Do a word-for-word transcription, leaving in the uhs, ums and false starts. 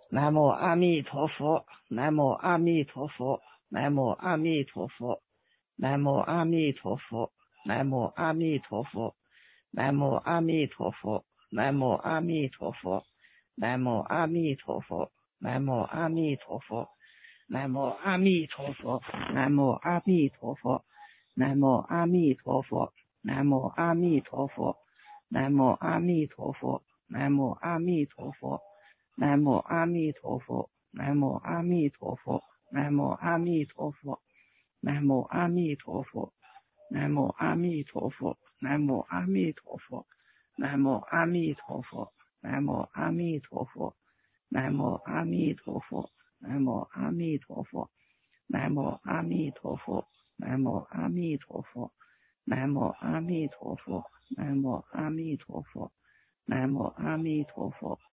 南无阿弥陀佛，南无阿弥陀佛，南无阿弥陀佛，南无阿弥陀佛，南无阿弥陀佛，南无阿弥陀佛，南无阿弥陀佛，南无阿弥陀佛，南无阿弥陀佛，南无阿弥陀佛，南无阿弥陀佛，南无阿弥陀佛，南无阿弥陀佛，南无阿弥陀佛，南无阿弥陀佛。南无阿弥陀佛，南无阿弥陀佛，南无阿弥陀佛，南无阿弥陀佛，南无阿弥陀佛，南无阿弥陀佛，南无阿弥陀佛，南无阿弥陀佛，南无阿弥陀佛，南无阿弥陀佛，南无阿弥陀佛，南无阿弥陀佛，南无阿弥陀佛，南无阿弥陀佛，南无阿弥陀佛。